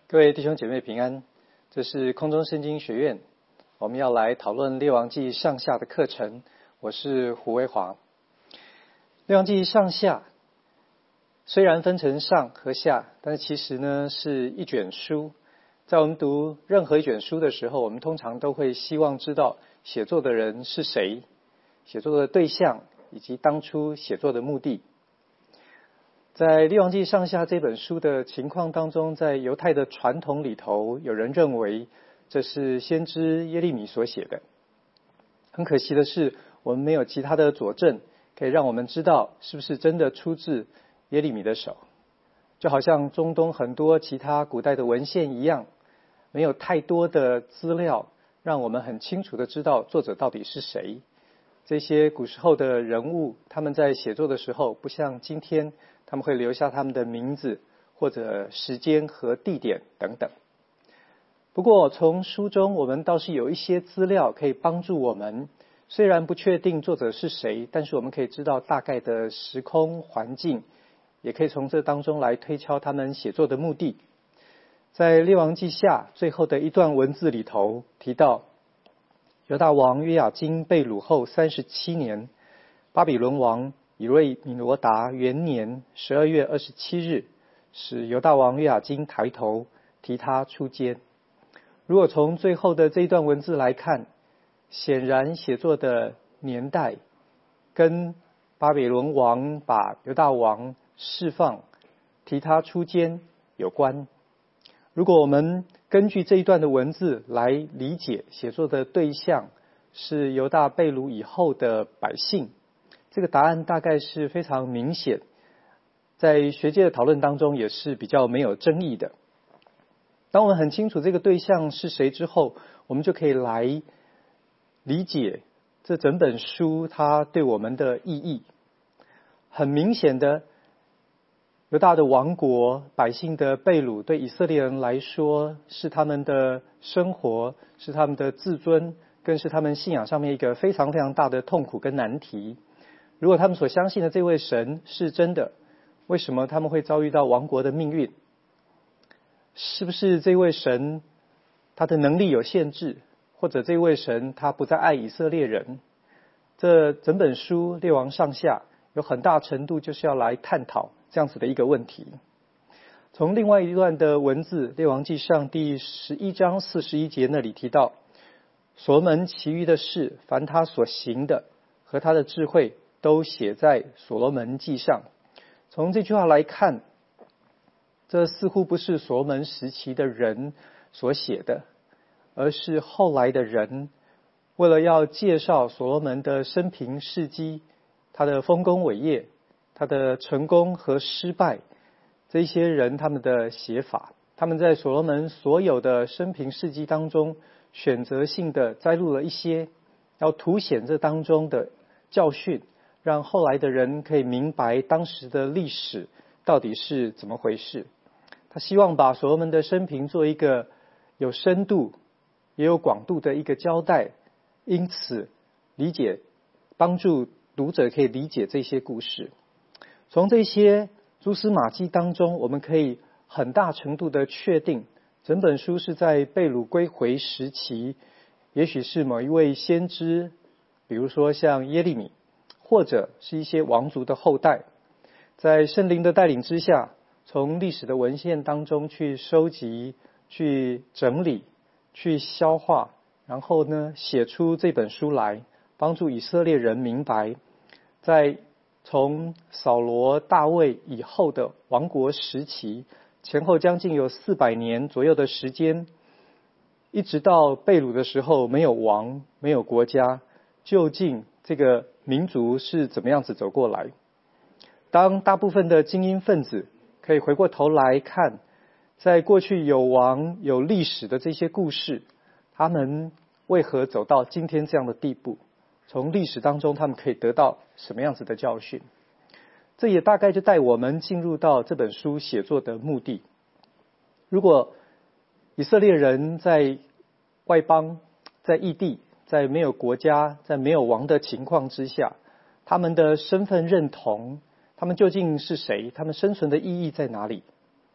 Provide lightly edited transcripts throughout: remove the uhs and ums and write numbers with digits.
各位弟兄姐妹平安，这是空中圣经学院，我们要来讨论列王纪上下的课程。我是胡威华。列王纪上下虽然分成上和下，但是其实呢是一卷书。在我们读任何一卷书的时候，我们通常都会希望知道写作的人是谁，写作的对象以及当初写作的目的。在列王纪上下这本书的情况当中，在犹太的传统里头，有人认为这是先知耶利米所写的。很可惜的是，我们没有其他的佐证可以让我们知道是不是真的出自耶利米的手。就好像中东很多其他古代的文献一样，没有太多的资料让我们很清楚的知道作者到底是谁。这些古时候的人物，他们在写作的时候，不像今天他们会留下他们的名字或者时间和地点等等。不过从书中我们倒是有一些资料可以帮助我们，虽然不确定作者是谁，但是我们可以知道大概的时空环境，也可以从这当中来推敲他们写作的目的。在列王纪下最后的一段文字里头提到，犹大王约雅斤被掳后37年，巴比伦王以瑞米罗达元年12月27日，使犹大王约雅斤抬头，提他出监。如果从最后的这一段文字来看，显然写作的年代跟巴比伦王把犹大王释放，提他出监有关。如果我们根据这一段的文字来理解写作的对象是犹大被掳以后的百姓，这个答案大概是非常明显，在学界的讨论当中也是比较没有争议的。当我们很清楚这个对象是谁之后，我们就可以来理解这整本书它对我们的意义。很明显的，犹大的亡国，百姓的被掳，对以色列人来说是他们的生活，是他们的自尊，更是他们信仰上面一个非常非常大的痛苦跟难题。如果他们所相信的这位神是真的，为什么他们会遭遇到亡国的命运？是不是这位神他的能力有限制，或者这位神他不再爱以色列人？这整本书列王上下有很大程度就是要来探讨这样子的一个问题。从另外一段的文字，列王纪上第11章41节那里提到，所罗门其余的事，凡他所行的和他的智慧，都写在所罗门记上。从这句话来看，这似乎不是所罗门时期的人所写的，而是后来的人为了要介绍所罗门的生平事迹，他的丰功伟业，他的成功和失败，这些人他们的写法，他们在所罗门所有的生平事迹当中选择性的摘录了一些，要凸显这当中的教训，让后来的人可以明白当时的历史到底是怎么回事。他希望把所罗门的生平做一个有深度也有广度的一个交代，因此理解，帮助读者可以理解这些故事。从这些蛛丝马迹当中，我们可以很大程度的确定，整本书是在被掳归回时期，也许是某一位先知，比如说像耶利米，或者是一些王族的后代，在圣灵的带领之下，从历史的文献当中去收集、去整理、去消化，然后呢写出这本书来，帮助以色列人明白，在从扫罗、大卫以后的王国时期，前后将近有400年左右的时间，一直到被掳的时候没有王，没有国家，究竟这个民族是怎么样子走过来？当大部分的精英分子可以回过头来看，在过去有王有历史的这些故事，他们为何走到今天这样的地步？从历史当中他们可以得到什么样子的教训？这也大概就带我们进入到这本书写作的目的。如果以色列人在外邦，在异地，在没有国家，在没有王的情况之下，他们的身份认同，他们究竟是谁？他们生存的意义在哪里？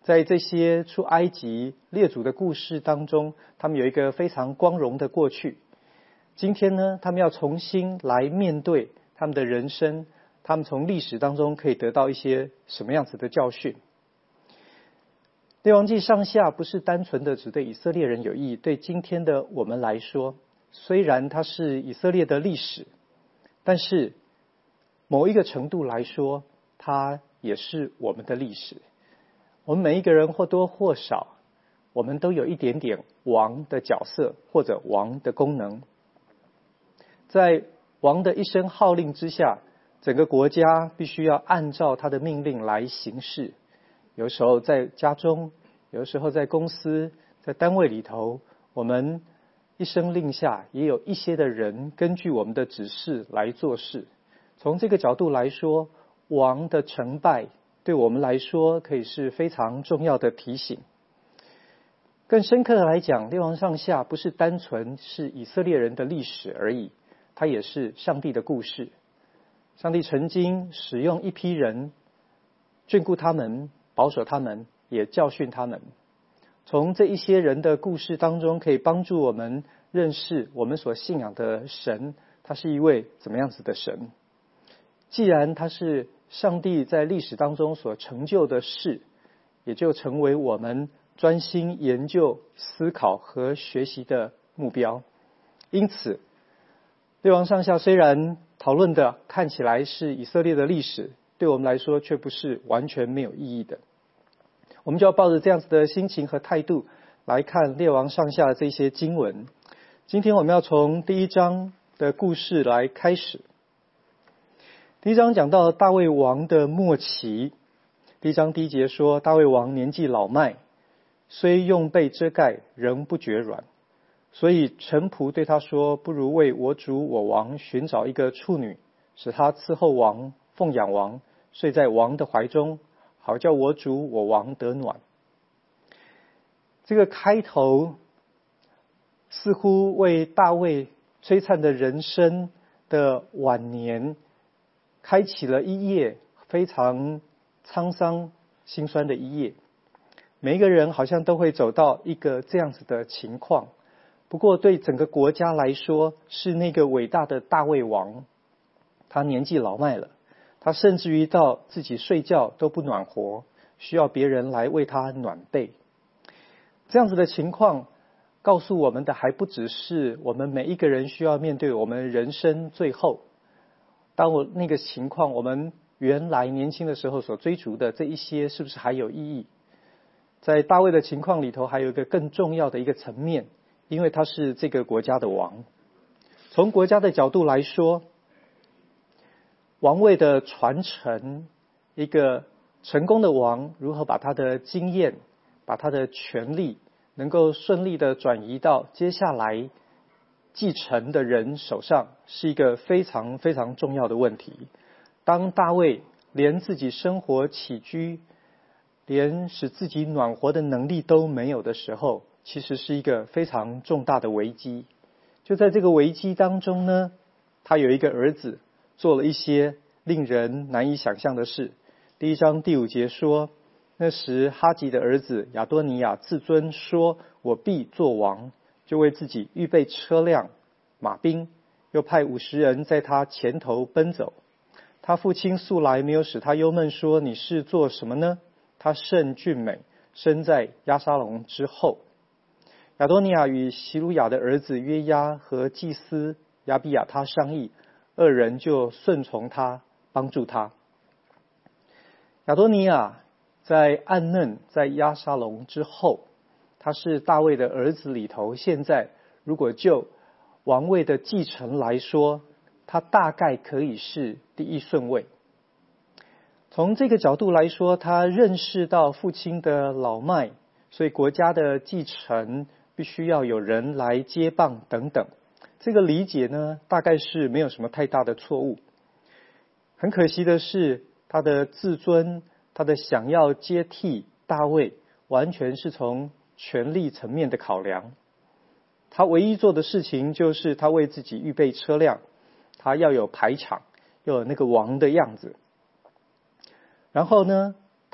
在这些出埃及列祖的故事当中，他们有一个非常光荣的过去。今天呢，他们要重新来面对他们的人生，他们从历史当中可以得到一些什么样子的教训。列王纪上下不是单纯的只对以色列人有益，对今天的我们来说，虽然它是以色列的历史，但是某一个程度来说，它也是我们的历史。我们每一个人或多或少，我们都有一点点王的角色或者王的功能。在王的一声号令之下，整个国家必须要按照他的命令来行事。有时候在家中，有时候在公司，在单位里头，我们一声令下，也有一些的人根据我们的指示来做事。从这个角度来说，王的成败对我们来说可以是非常重要的提醒。更深刻的来讲，列王上下不是单纯是以色列人的历史而已，它也是上帝的故事。上帝曾经使用一批人眷顾他们，保守他们，也教训他们。从这一些人的故事当中，可以帮助我们认识我们所信仰的神，他是一位怎么样子的神。既然他是上帝在历史当中所成就的事，也就成为我们专心研究、思考和学习的目标。因此，列王上下虽然讨论的看起来是以色列的历史，对我们来说却不是完全没有意义的。我们就要抱着这样子的心情和态度来看列王上下的这些经文。今天我们要从第一章的故事来开始。第一章讲到大卫王的末期。第一章第一节说，大卫王年纪老迈，虽用被遮盖，仍不觉软。所以臣仆对他说，不如为我主我王寻找一个处女，使他伺候王，奉养王，睡在王的怀中，好叫我主我王得暖。这个开头似乎为大卫璀璨的人生的晚年开启了一页非常沧桑心酸的一页。每一个人好像都会走到一个这样子的情况，不过对整个国家来说，是那个伟大的大卫王，他年纪老迈了，他甚至于到自己睡觉都不暖和，需要别人来为他暖被。这样子的情况告诉我们的还不只是我们每一个人需要面对我们人生最后，当我那个情况，我们原来年轻的时候所追逐的这一些是不是还有意义？在大卫的情况里头，还有一个更重要的一个层面，因为他是这个国家的王。从国家的角度来说，王位的传承，一个成功的王如何把他的经验，把他的权力能够顺利的转移到接下来继承的人手上，是一个非常非常重要的问题。当大卫连自己生活起居，连使自己暖和的能力都没有的时候，其实是一个非常重大的危机。就在这个危机当中呢，他有一个儿子做了一些令人难以想象的事。第一章第5节说，那时哈吉的儿子亚多尼亚自尊说，我必做王，就为自己预备车辆马兵，又派50人在他前头奔走。他父亲素来没有使他忧闷，说，你是做什么呢？他甚俊美，生在押沙龙之后。亚多尼亚与希鲁雅的儿子约押和祭司亚比亚他商议，二人就顺从他，帮助他。亚多尼亚在暗嫩，在押沙龙之后，他是大卫的儿子里头，现在如果就王位的继承来说，他大概可以是第一顺位。从这个角度来说，他认识到父亲的老迈，所以国家的继承必须要有人来接棒等等。这个理解呢，大概是没有什么太大的错误。很可惜的是，他的自尊，他的想要接替大卫，完全是从权力层面的考量。他唯一做的事情就是他为自己预备车辆，他要有排场，要有那个王的样子。然后呢，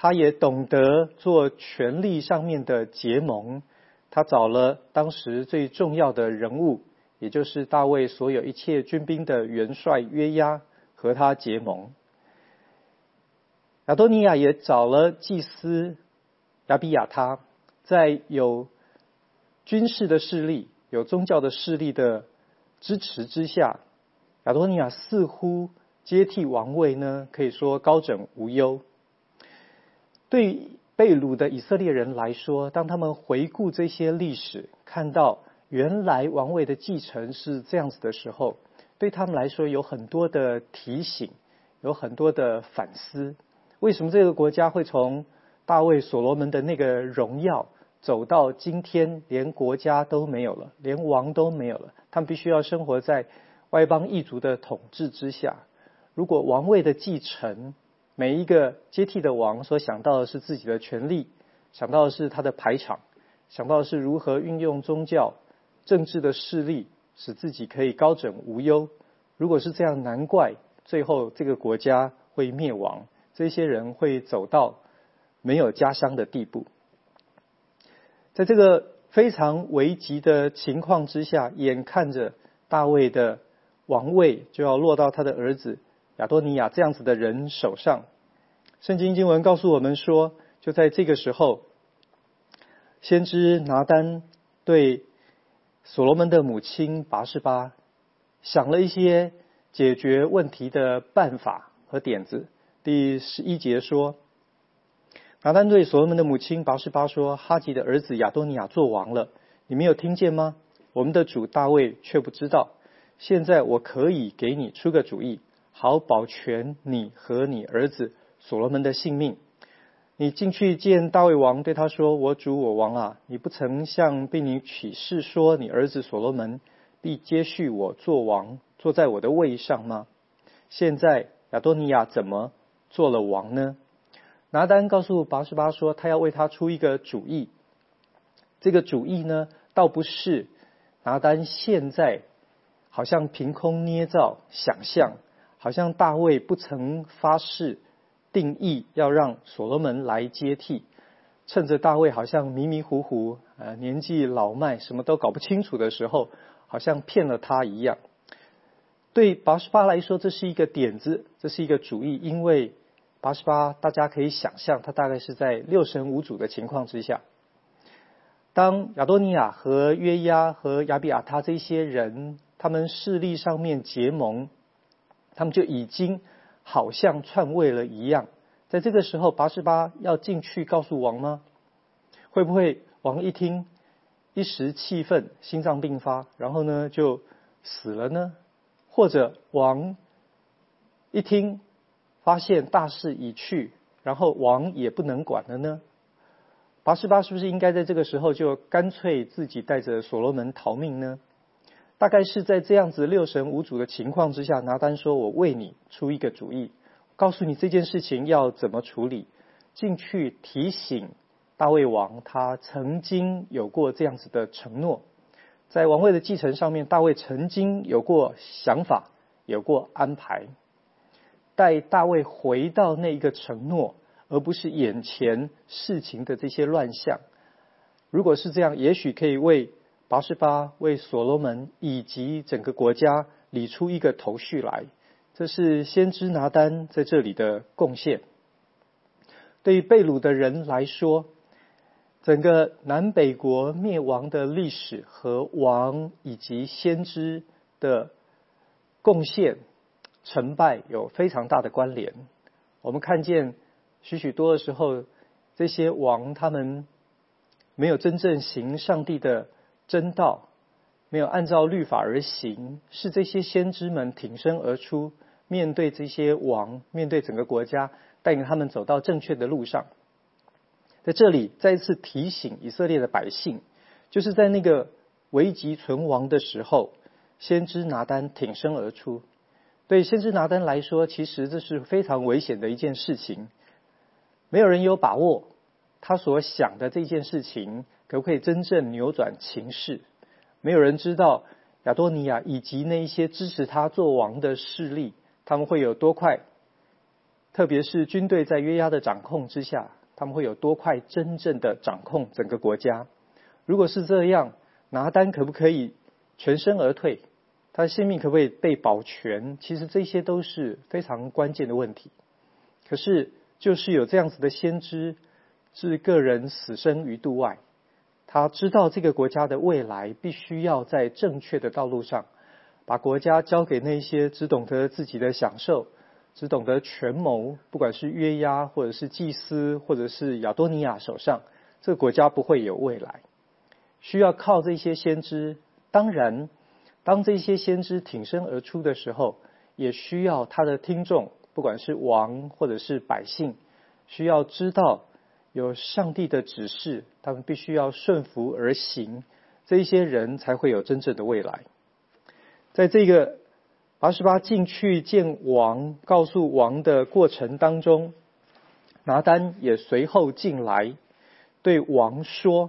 他也懂得做权力上面的结盟，他找了当时最重要的人物，也就是大卫所有一切军兵的元帅约押和他结盟。亚多尼亚也找了祭司亚比亚他，在有军事的势力、有宗教的势力的支持之下，亚多尼亚似乎接替王位呢，可以说高枕无忧。对被掳的以色列人来说，当他们回顾这些历史，看到原来王位的继承是这样子的时候，对他们来说有很多的提醒，有很多的反思。为什么这个国家会从大卫所罗门的那个荣耀走到今天连国家都没有了，连王都没有了，他们必须要生活在外邦异族的统治之下。如果王位的继承，每一个接替的王所想到的是自己的权利，想到的是他的排场，想到的是如何运用宗教政治的势力使自己可以高枕无忧。如果是这样，难怪最后这个国家会灭亡，这些人会走到没有家乡的地步。在这个非常危急的情况之下，眼看着大卫的王位就要落到他的儿子亚多尼亚这样子的人手上。圣经经文告诉我们说，就在这个时候，先知拿单对所罗门的母亲拔示巴想了一些解决问题的办法和点子。第11节说，拿单对所罗门的母亲拔示巴说，哈吉的儿子亚多尼亚做王了，你没有听见吗？我们的主大卫却不知道。现在我可以给你出个主意，好保全你和你儿子所罗门的性命。你进去见大卫王，对他说，我主我王啊，你不曾向并你起誓说，你儿子所罗门必接续我做王，坐在我的位上吗？现在亚多尼亚怎么做了王呢？拿单告诉拔示巴说，他要为他出一个主意。这个主意呢，倒不是拿单现在好像凭空捏造想象，好像大卫不曾发誓定义要让所罗门来接替，趁着大卫好像迷迷糊糊年纪老迈什么都搞不清楚的时候，好像骗了他一样。对拔示巴来说，这是一个点子，这是一个主意，因为拔示巴大家可以想象，他大概是在六神无主的情况之下。当亚多尼亚和约押和亚比亚他这些人，他们势力上面结盟，他们就已经好像篡位了一样。在这个时候，拔示巴要进去告诉王吗？会不会王一听，一时气愤，心脏病发，然后呢就死了呢？或者王一听发现大势已去，然后王也不能管了呢？拔示巴是不是应该在这个时候就干脆自己带着所罗门逃命呢？大概是在这样子六神无主的情况之下，拿单说，我为你出一个主意，告诉你这件事情要怎么处理，进去提醒大卫王，他曾经有过这样子的承诺，在王位的继承上面，大卫曾经有过想法，有过安排，带大卫回到那一个承诺，而不是眼前事情的这些乱象。如果是这样，也许可以为拔示巴、为所罗门以及整个国家理出一个头绪来。这是先知拿单在这里的贡献。对于被掳的人来说，整个南北国灭亡的历史和王以及先知的贡献成败有非常大的关联。我们看见许许多的时候，这些王他们没有真正行上帝的真道，没有按照律法而行，是这些先知们挺身而出，面对这些王，面对整个国家，带领他们走到正确的路上。在这里再一次提醒以色列的百姓，就是在那个危急存亡的时候，先知拿单挺身而出。对先知拿单来说，其实这是非常危险的一件事情，没有人有把握他所想的这件事情可不可以真正扭转情势，没有人知道亚多尼亚以及那一些支持他做王的势力，他们会有多快特别是军队在约押的掌控之下，他们会有多快真正的掌控整个国家。如果是这样，拿单可不可以全身而退？他的性命可不可以被保全？其实这些都是非常关键的问题。可是就是有这样子的先知，置个人死生于度外，他知道这个国家的未来必须要在正确的道路上，把国家交给那些只懂得自己的享受，只懂得权谋，不管是约押或者是祭司或者是亚多尼亚手上，这个国家不会有未来。需要靠这些先知，当然当这些先知挺身而出的时候，也需要他的听众，不管是王或者是百姓，需要知道有上帝的指示，他们必须要顺服而行，这一些人才会有真正的未来。在这个拔示巴进去见王，告诉王的过程当中，拿单也随后进来对王说，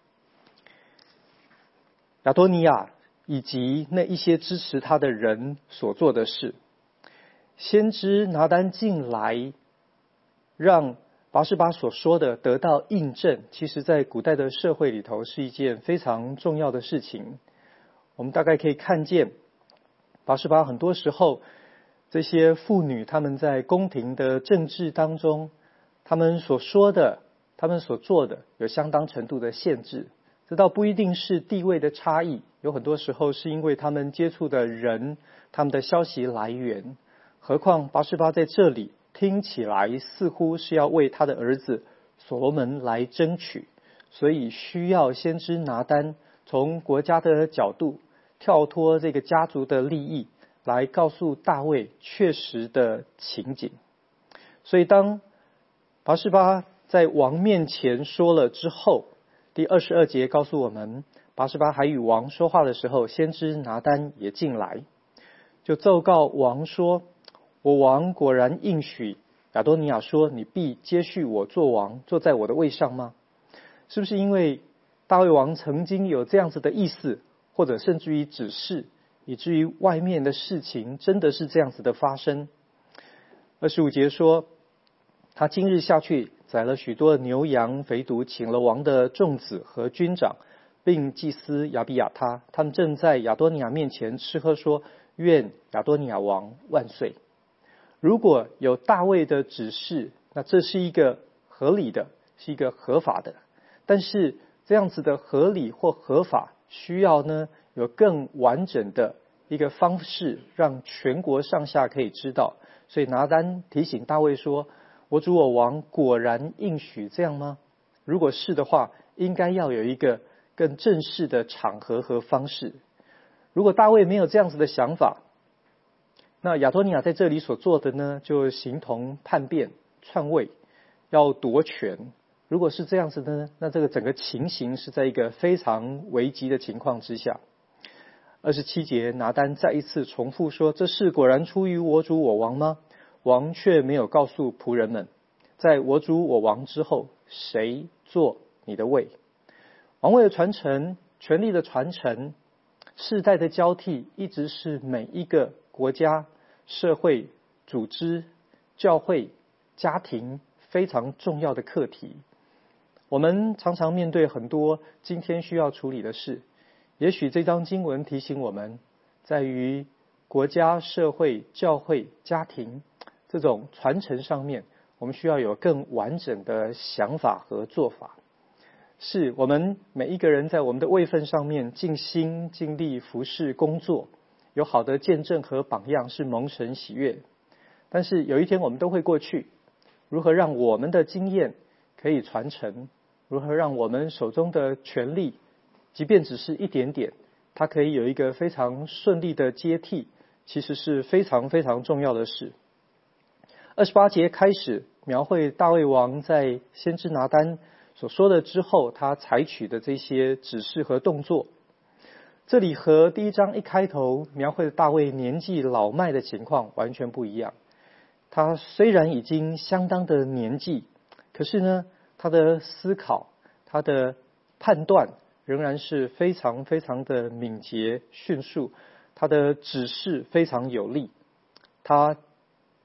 亚多尼亚以及那一些支持他的人所做的事。先知拿单进来，让拔示巴所说的得到印证，其实在古代的社会里头是一件非常重要的事情。我们大概可以看见，拔示巴很多时候这些妇女她们在宫廷的政治当中，她们所说的，她们所做的有相当程度的限制。这倒不一定是地位的差异，有很多时候是因为他们接触的人，他们的消息来源。何况拔示巴在这里听起来似乎是要为他的儿子所罗门来争取，所以需要先知拿单从国家的角度跳脱这个家族的利益，来告诉大卫确实的情景。所以当拔示巴在王面前说了之后，第22节告诉我们，拔示巴还与王说话的时候，先知拿单也进来，就奏告王说，我王果然应许亚多尼亚说，你必接续我做王，坐在我的位上吗？是不是因为大卫王曾经有这样子的意思，或者甚至于指示，以至于外面的事情真的是这样子的发生？25节说，他今日下去宰了许多牛羊肥犊，请了王的众子和军长，并祭司亚比亚他，他们正在亚多尼亚面前吃喝，说，愿亚多尼亚王万岁。如果有大卫的指示，那这是一个合理的，是一个合法的。但是这样子的合理或合法，需要呢有更完整的一个方式，让全国上下可以知道。所以拿单提醒大卫说，我主我王果然应许这样吗？如果是的话，应该要有一个更正式的场合和方式。如果大卫没有这样子的想法，那亚多尼亚在这里所做的呢，就形同叛变、篡位，要夺权。如果是这样子的呢，那这个整个情形是在一个非常危急的情况之下。27节拿单再一次重复说，这事果然出于我主我王吗？王却没有告诉仆人们，在我主我王之后，谁做你的位？王位的传承、权力的传承、世代的交替，一直是每一个国家、社会、组织、教会、家庭非常重要的课题。我们常常面对很多今天需要处理的事，也许这章经文提醒我们，在于国家、社会、教会、家庭这种传承上面，我们需要有更完整的想法和做法。是我们每一个人在我们的位分上面尽心尽力服侍工作，有好的见证和榜样，是蒙神喜悦。但是有一天我们都会过去，如何让我们的经验可以传承，如何让我们手中的权力，即便只是一点点，它可以有一个非常顺利的接替，其实是非常非常重要的事。28节开始描绘大卫王在先知拿单所说的之后，他采取的这些指示和动作。这里和第一章一开头描绘的大卫年纪老迈的情况完全不一样。他虽然已经相当的年纪，可是呢，他的思考、他的判断仍然是非常非常的敏捷迅速，他的指示非常有力。他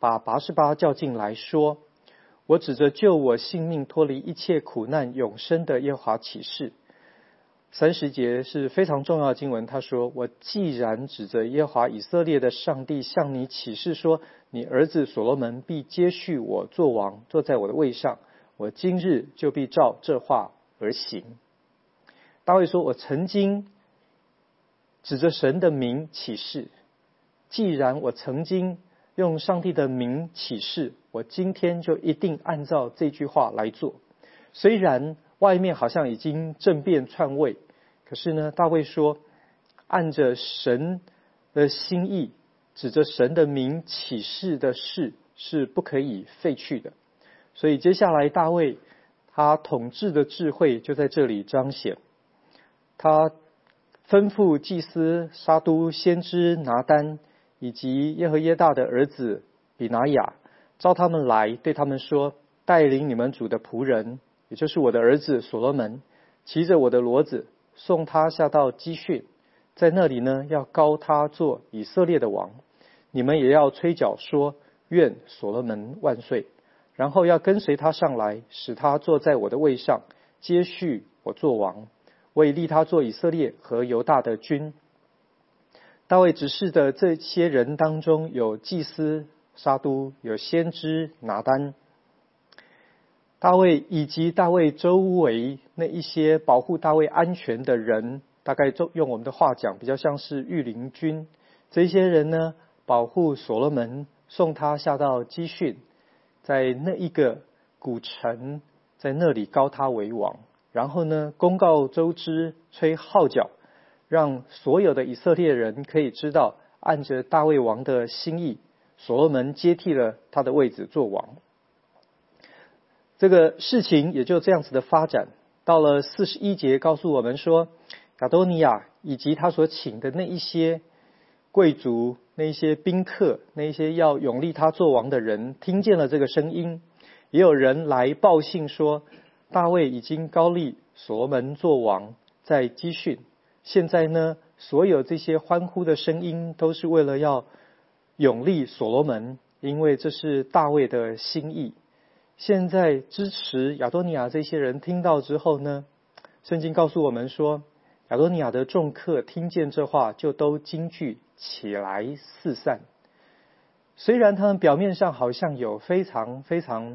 把拔示巴叫进来说，我指着救我性命脱离一切苦难永生的耶和华起誓。30节是非常重要的经文，他说，我既然指着耶和华以色列的上帝向你起誓说，你儿子所罗门必接续我做王，坐在我的位上，我今日就必照这话而行。大卫说，我曾经指着神的名起誓，既然我曾经用上帝的名起誓，我今天就一定按照这句话来做。虽然外面好像已经政变篡位，可是呢，大卫说，按着神的心意，指着神的名起誓的事是不可以废去的。所以接下来大卫他统治的智慧就在这里彰显。他吩咐祭司沙都、先知拿单以及耶和耶大的儿子比拿雅，召他们来，对他们说，带领你们主的仆人，也就是我的儿子所罗门，骑着我的骡子，送他下到基训，在那里呢，要膏他做以色列的王。你们也要吹角说，愿所罗门万岁。然后要跟随他上来，使他坐在我的位上，接续我做王。我已立他做以色列和犹大的君。大卫指示的这些人当中，有祭司沙都，有先知拿单。大卫以及大卫周围那一些保护大卫安全的人，大概用我们的话讲，比较像是御林军。这些人呢，保护所罗门，送他下到基训，在那一个古城，在那里膏他为王。然后呢，公告周知，吹号角，让所有的以色列人可以知道，按着大卫王的心意，所罗门接替了他的位置做王。这个事情也就这样子的发展。到了41节告诉我们说，亚多尼亚以及他所请的那一些贵族、那一些宾客、那一些要拥立他做王的人，听见了这个声音，也有人来报信说，大卫已经膏立所罗门做王，在基训。现在呢，所有这些欢呼的声音都是为了要拥立所罗门，因为这是大卫的心意。现在支持亚多尼亚这些人听到之后呢，圣经告诉我们说，亚多尼亚的众客听见这话，就都惊惧起来四散。虽然他们表面上好像有非常非常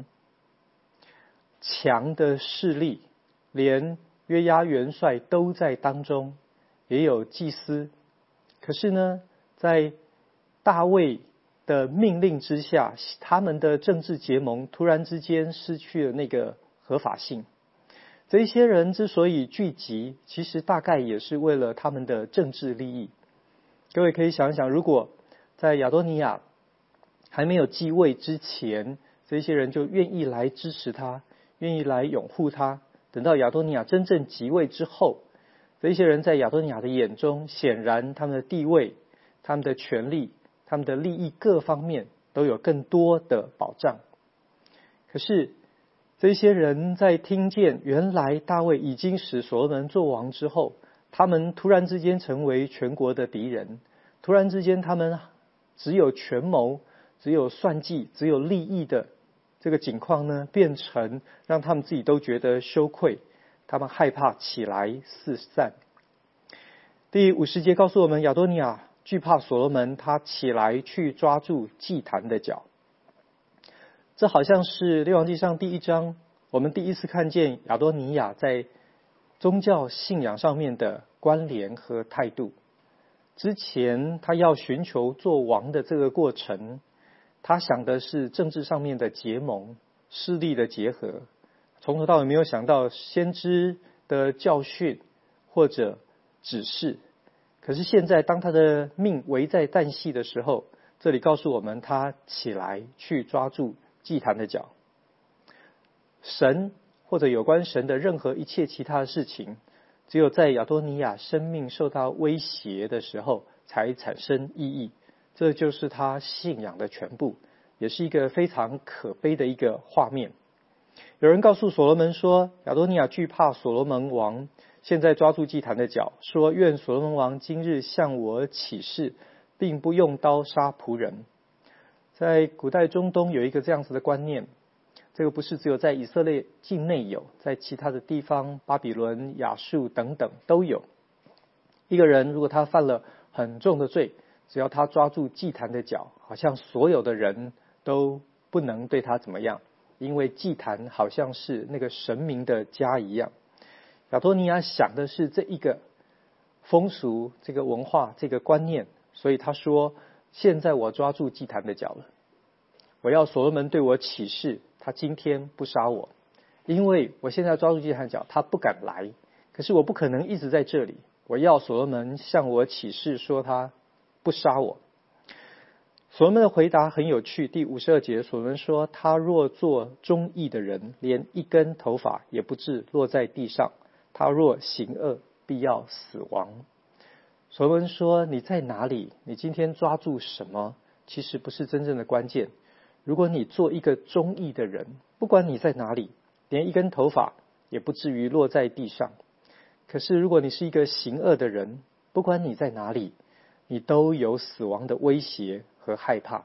强的势力，连约押元帅都在当中，也有祭司，可是呢，在大卫的命令之下，他们的政治结盟突然之间失去了那个合法性。这些人之所以聚集，其实大概也是为了他们的政治利益。各位可以想想，如果在亚多尼亚还没有继位之前，这些人就愿意来支持他，愿意来拥护他。等到亚多尼亚真正即位之后，这些人在亚多尼亚的眼中，显然他们的地位、他们的权利、他们的利益各方面都有更多的保障。可是这些人在听见原来大卫已经使所罗门做王之后，他们突然之间成为全国的敌人，突然之间他们只有权谋、只有算计、只有利益的这个景况呢，变成让他们自己都觉得羞愧，他们害怕起来四散。第50节告诉我们，亚多尼亚惧怕所罗门，他起来去抓住祭坛的脚。这好像是列王记上第1章，我们第一次看见亚多尼亚在宗教信仰上面的关联和态度。之前他要寻求做王的这个过程，他想的是政治上面的结盟、势力的结合，从头到尾没有想到先知的教训或者指示。可是现在当他的命危在旦夕的时候，这里告诉我们，他起来去抓住祭坛的脚。神或者有关神的任何一切其他的事情，只有在亚多尼亚生命受到威胁的时候才产生意义。这就是他信仰的全部，也是一个非常可悲的一个画面。有人告诉所罗门说，亚多尼亚惧怕所罗门王，现在抓住祭坛的脚，说愿所罗门王今日向我起誓，并不用刀杀仆人。 在古代中东有一个这样子的观念，这个不是只有在以色列境内有，在其他的地方，巴比伦、亚述等等都有。一个人如果他犯了很重的罪，只要他抓住祭坛的脚，好像所有的人都不能对他怎么样，因为祭坛好像是那个神明的家一样。亚多尼亚想的是这一个风俗、这个文化、这个观念，所以他说，现在我抓住祭坛的脚了，我要所罗门对我起誓，他今天不杀我，因为我现在抓住祭坛的脚，他不敢来，可是我不可能一直在这里，我要所罗门向我起誓说他不杀我。所罗门的回答很有趣，第52节，所罗门说，他若做忠义的人，连一根头发也不致落在地上，他若行恶，必要死亡。所罗门说，你在哪里？你今天抓住什么？其实不是真正的关键。如果你做一个忠义的人，不管你在哪里，连一根头发也不至于落在地上。可是如果你是一个行恶的人，不管你在哪里，你都有死亡的威胁和害怕。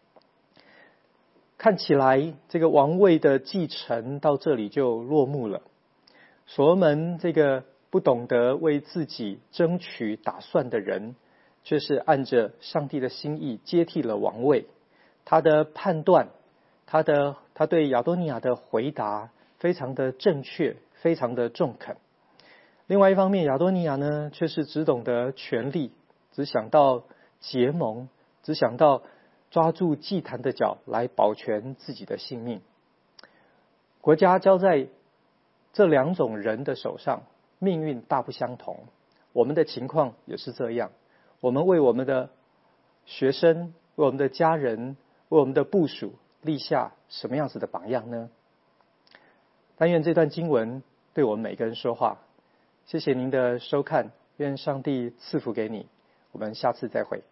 看起来这个王位的继承到这里就落幕了。所罗门这个不懂得为自己争取打算的人，却是按着上帝的心意接替了王位。他的判断，他对亚多尼亚的回答非常的正确，非常的中肯。另外一方面，亚多尼亚呢，却是只懂得权力，只想到结盟，只想到抓住祭坛的脚来保全自己的性命。国家交在这两种人的手上，命运大不相同。我们的情况也是这样，我们为我们的学生，为我们的家人，为我们的部属立下什么样子的榜样呢？但愿这段经文对我们每个人说话。谢谢您的收看，愿上帝赐福给你，我们下次再会。